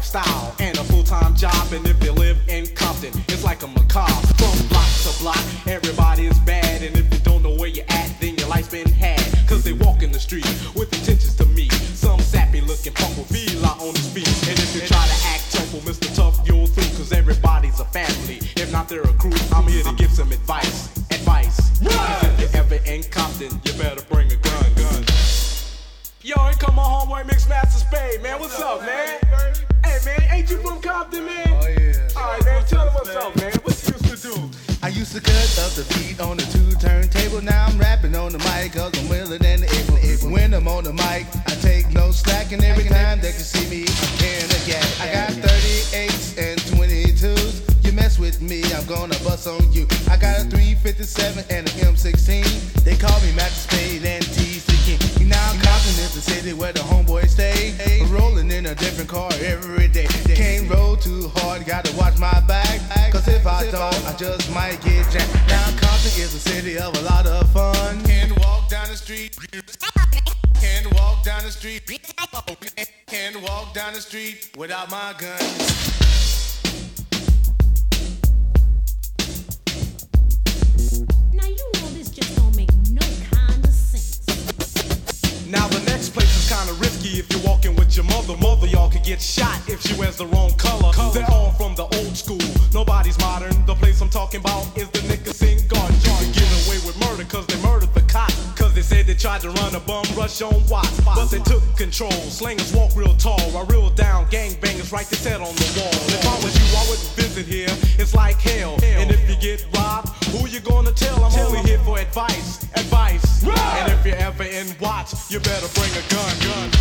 lifestyle and a full-time job. And if you live in Compton, it's like a macabre. From block to block, everybody is bad. And if you don't know where you're at, then your life's been had. Cause they walk in the street with intentions to meet some sappy looking punk with Vila on his feet. And if you try to act tough, well, Mr. Tough, you'll through. Cause everybody's a family, if not they're a crew. I'm here to give some advice. If you're ever in Compton, you better bring a gun. Yo, here come my homeboy Mixmaster Spade, man. What's up, man? Hey, man, ain't you from Compton, man? Oh, yeah. Alright, man, tell him what's up, man. What you used to do? I used to cut up the beat on the 2 turntable. Now I'm rapping on the mic, cause I'm willing and able. When I'm on the mic, I take no slack. And every time they can see me, I'm carrying a gas. I got 38s and 22s. You mess with me, I'm gonna bust on you. I got a 357 and an M16. They call me Master Spade and TC King. Now Compton is the city where the homeboys stay. Rolling in a different car every day. Can't roll too hard, gotta watch my back. Cause if I don't, I just might get jacked. Now Compton is a city of a lot of fun. Can't walk down the street. Can't walk down the street. Can't walk down the street without my gun. Now the next place is kinda risky if you're walking with your mother. Mother, y'all could get shot if she wears the wrong color. They're all from the old school, nobody's modern. The place I'm talking about is the Nickerson Garden. You can get away with murder cause they murdered the cop. Cause they said they tried to run a bum rush on Watts. But they took control, slangers walk real tall. While real down, gangbangers write their set on the wall. If I was you, I wouldn't visit here, it's like hell. And if you get robbed, who you gonna tell? I'm only here for advice. And if you're ever in Watts, you better bring a gun.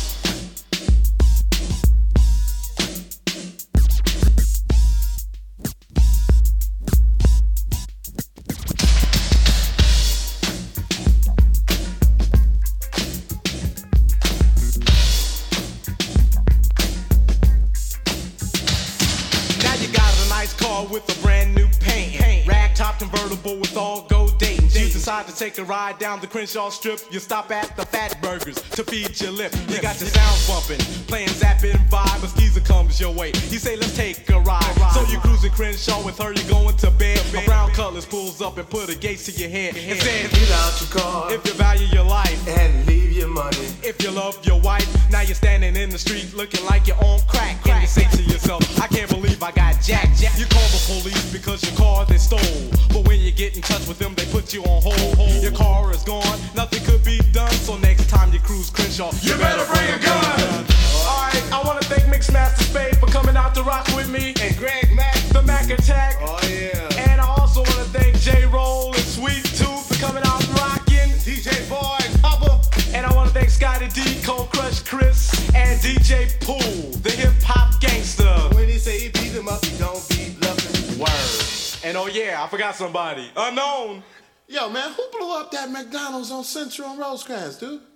Now you got a nice car with a brand new paint. Rag top convertible with all gold Dayton's. You decide to take a ride down the Crenshaw Strip. You stop at the Fat Burgers to feed your lip. You got your sound bumping, playing zapping vibe. A skeezer comes your way. He say, let's take a ride. So you cruising Crenshaw with her, you going to bed. A brown Cutlass pulls up and put a gate to your head and says, get out your car if you value your life and leave your money. If you love your wife, now you're standing in the street looking like you're on crack. And you say to yourself, I can't believe I got jacked. You call the police because your car they stole. But when you get in touch with them, they put you on hold. Your car is gone, nothing could be done. So next time you cruise Crenshaw, you better bring a gun. Alright, I wanna thank Mixmaster Spade for coming out to rock with me. And Greg Mack, the Mac Attack. oh yeah. And I also wanna thank J-Roll and Sweet Tooth for coming out and rocking. DJ Boy, Papa. And I wanna thank Scotty D, Cold Crush Chris, and DJ Pool, the hip-hop gangster. When he say he beat him up, he don't beat nothing. Word. And oh yeah, I forgot somebody. Unknown. Yo, man, who blew up that McDonald's on Central and Rosecrans, dude?